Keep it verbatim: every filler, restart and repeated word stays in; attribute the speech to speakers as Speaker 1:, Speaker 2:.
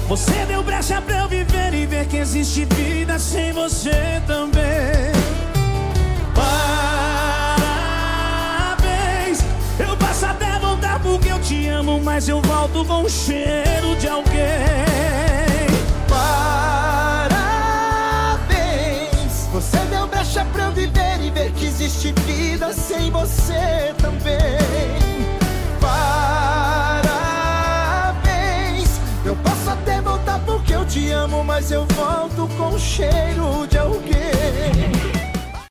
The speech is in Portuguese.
Speaker 1: Você deu brecha pra eu viver e ver que existe vida sem você também. Parabéns. Eu posso até voltar porque eu te amo, mas eu volto com o cheiro de alguém.
Speaker 2: Parabéns. Você deu brecha pra eu viver e ver que existe vida sem você também. Parabéns. Eu posso até voltar porque eu te amo, mas eu volto com o cheiro de alguém.